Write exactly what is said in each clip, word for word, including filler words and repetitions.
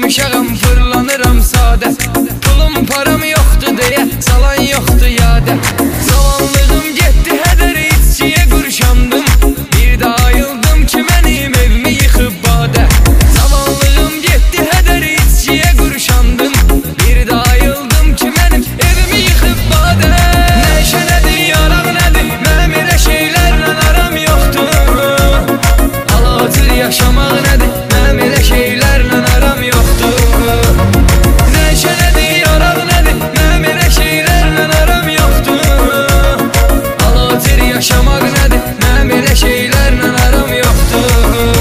uşağım fırlanıram sadə. Pulum param yoxdur deyə salan yoxdur yadə. Zamanlığım getdi hədər içkiyə qurşandım. Bir də ayıldım ki mənim evimi yıxıb badə. Zamanlığım getdi hədər içkiyə qurşandım. Bir də ayıldım ki mənim evimi yıxıb badə. Nəşə nədir, yaraq nədir, mənim elə şeylərlə aram yoxdur. Alacır yaşamaq nədir, mənim elə şeylərlə aram yoxdur. Nəşə nədir, yaraq nədir, mənim elə şeylərlə aram yoxdur. Alacır yaşamaq nədir, mənim elə şeylərlə aram yoxdur.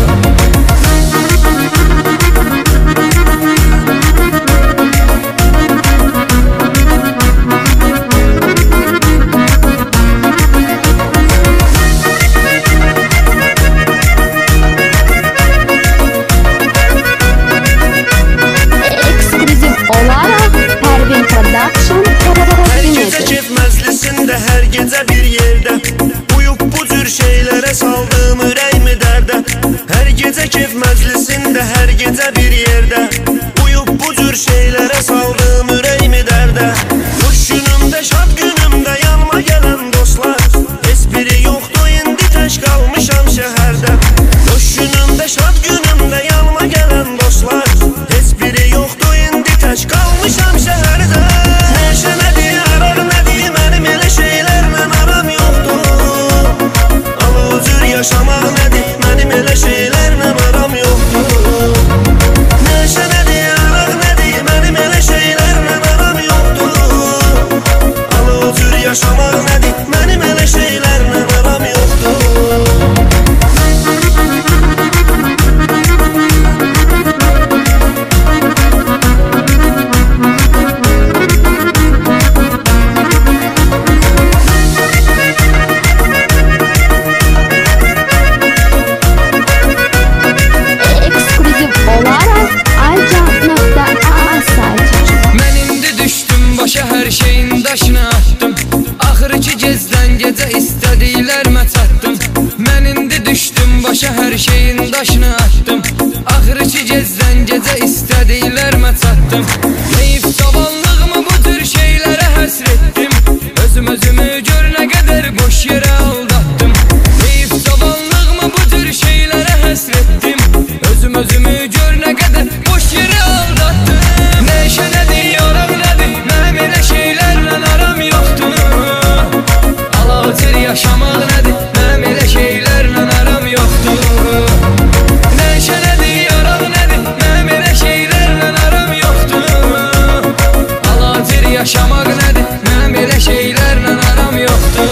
Hər gecə bir yerdə uyub bu cür şeylərə saldım ürəyimi dərdə. Hər gecə kef məclisində, hər gecə bir yerdə uyub bu cür şeylərə saldım ürəyimi dərdə. Xoş günümdə, şad günümdə yanıma gələn dostlar, heç biri yoxdur indi tək qalmışam şəhərdə. Xoş günümdə, şad günümdə yanıma gələn dostlar, heç biri yoxdur indi tək qalmışam şəhərdə. Nəşə nədir, yaraq nədir, mənim elə şeylərlə aram yoxdur. Alıcır yaşamaq nədir, mənim elə şeylərlə aram yoxdur. Nəşə nədir, yaraq nədir, mənim elə şeylərlə aram yoxdur. Alıcır yaşamaq nədir, mənim elə şeylərlə aram yoxdur. Hər şeyin daşına attım. Axırı ki gecdən gecə istədiklərimə çatdım. Mən indi düşdüm başa, hər şeyin daşına attım. Axırı ki gecdən gecə istədiklərimə çatdım. Heyif cavanlığımı bu tür şeylərə həsr etdim. Özüm özümü gör nə qədər boş yerə aldatdım. Heyif cavanlığımı bu tür şeylərə həsr etdim. Özüm özümü gör nə qədər boş yerə aldatdım. Nəşə nədir, yaraq nədir, mənim elə şeylərlə aram yoxdur. Alacır yaşamaq nədir, mənim elə şeylərlə aram yoxdur. Nəşə nədir, yaraq nədir, mənim elə şeylərlə aram yoxdur. Alacır yaşamaq nədir, mənim elə şeylərlə aram yoxdur.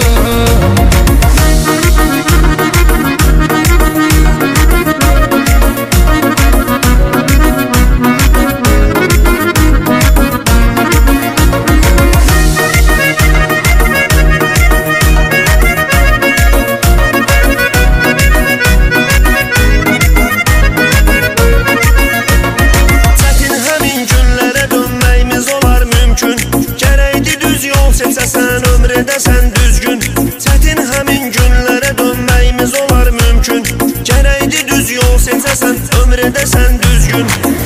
Seçəsən ömr edəsən düzgün, çətin həmin günlərə dönməyimiz olar mümkün. Gərəkdir düz yol seçəsən ömr edəsən düzgün.